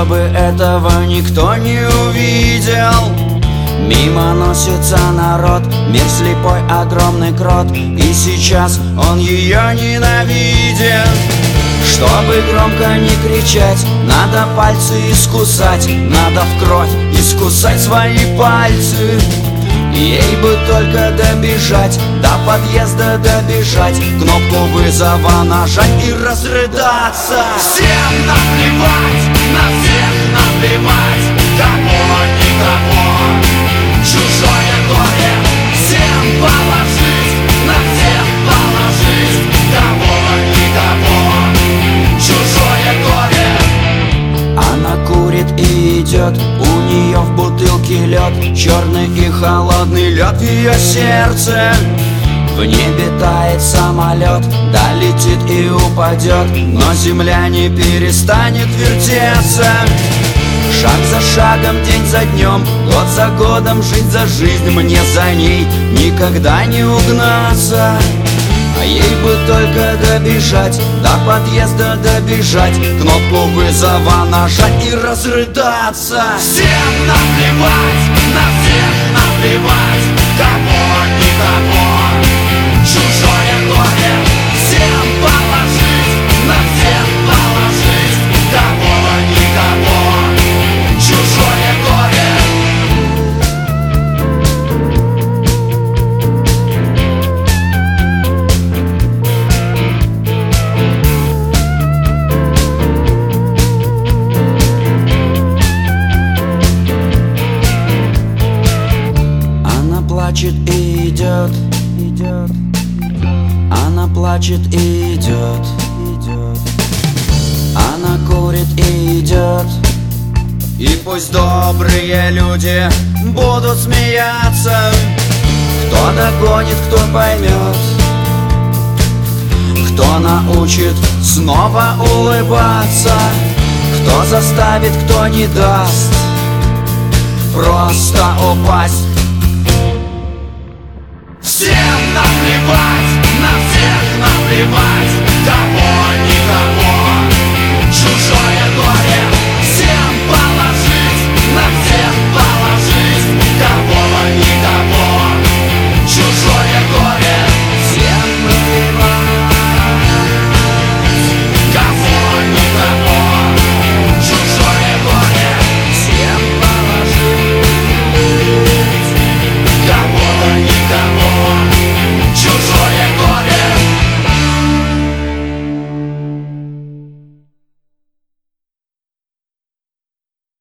чтобы этого никто не увидел. Мимо носится народ, мир слепой, огромный крот, и сейчас он ее ненавидит. Чтобы громко не кричать, надо пальцы искусать, надо в кровь искусать свои пальцы. Ей бы только добежать, до подъезда добежать, кнопку вызова нажать и разрыдаться. Всем наплевать, на всех наплевать, кого никого, чужое горе. Всем положить, на всех положить, кого никого, чужое горе. Она курит и идет, у нее в бутылке лед, черный и холодный лед в ее сердце. В небе тает самолет, долетит и упадет, но земля не перестанет вертеться. Шаг за шагом, день за днем, год за годом, жизнь за жизнь, мне за ней никогда не угнаться. А ей бы только добежать, до подъезда добежать, кнопку вызова нажать и разрыдаться. Всем наплевать, на всех наплевать, кого никого, чужое горе. Всем положить, на всех положить, кого никого, чужое горе. Плачет и идет, идет. Она плачет и идет, идет. Она курит и идет. И пусть добрые люди будут смеяться, кто догонит, кто поймет, кто научит снова улыбаться, кто заставит, кто не даст просто упасть. Всем наплевать, на всех наплевать,